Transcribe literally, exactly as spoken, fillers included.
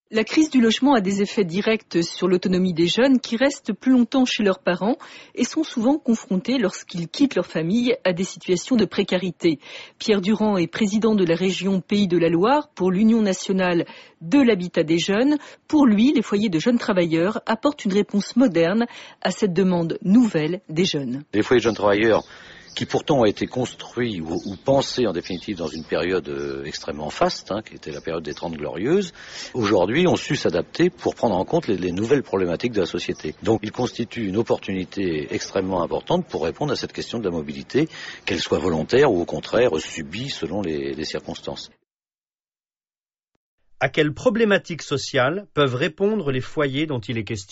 La crise du logement a des effets directs sur l'autonomie des jeunes qui restent plus longtemps chez leurs parents et sont souvent confrontés, lorsqu'ils quittent leur famille, à des situations de précarité. Pierre Durand est président de la région Pays de la Loire pour l'Union nationale de l'habitat des jeunes. Pour lui, les foyers de jeunes travailleurs apportent une réponse moderne à cette demande nouvelle des jeunes. Les foyers de jeunes travailleurs qui pourtant ont été construits ou, ou pensés en définitive dans une période euh, extrêmement faste, hein, qui était la période des Trente Glorieuses, aujourd'hui ont su s'adapter pour prendre en compte les, les nouvelles problématiques de la société. Donc ils constituent une opportunité extrêmement importante pour répondre à cette question de la mobilité, qu'elle soit volontaire ou au contraire subie selon les, les circonstances. À quelles problématiques sociales peuvent répondre les foyers dont il est question ?